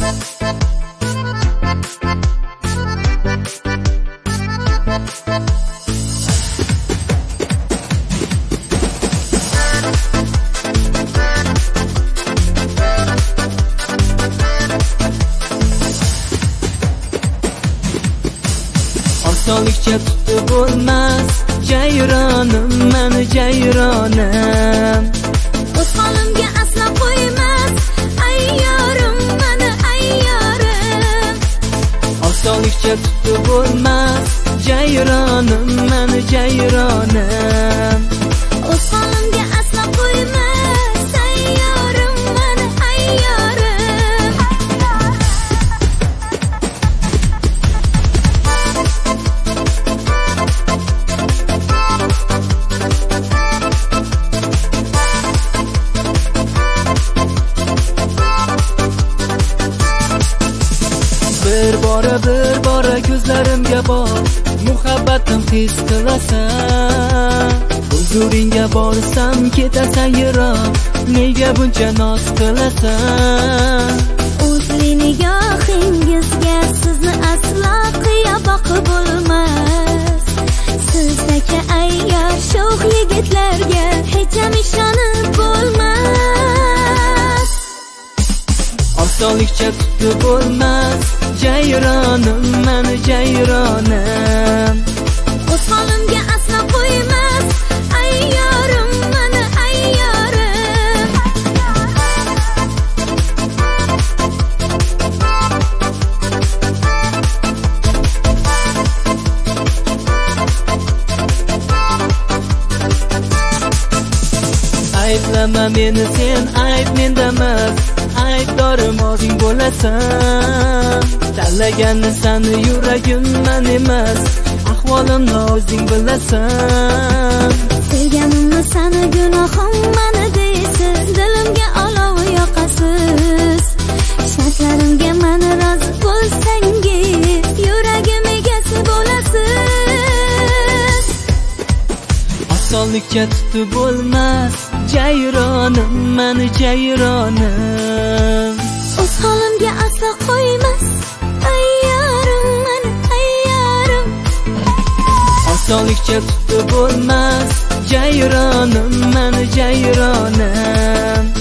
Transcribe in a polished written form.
Osonlikcha tutib bo'lmas jayronim, mani jayronim. O'z holimga aslo qo'ymas ayyorim, mani ayyorim. Osonlikcha tutib bo'lmas jayronim, mani jayronim. O'z holimga aslo qo'ymas ayyorim, mani ayyorim. Bir bora ko'zlarimga bor, muhabbatim his qilasan. Huzuringga borsam ketasan yiroq, nega buncha noz qilasan? O'zli nigohingizga sizni aslo qiya boqib bo'lmas. Sizdagi ayyor sho'x yigitlarga hech ham ishonib bo'lmas. Osonlikcha tutib bo'lmas jayronim, mani jayronim. O'z holimga aslo qo'ymas ayyorim, mani ayyorim. Ayblama meni sen, ayb mendamas, aybdorim o'zing bo'lasan. Tanlaganni sani yuragim man emas, ahvolimni o'zing bilasan. Sevganimni sani gunohim mani deysiz, dilimga olov yoqasiz. Shartlarimga mani rozi bo'lsangiz, yuragim egasi bo'lasiz. Osonlikcha tutib bo'lmas jayronim, mani jayronim. O'z holimga aslo qo'ymas ayyorim, mani ayyorim. Osonlikcha tutib bo'lmas jayronim, mani jayronim.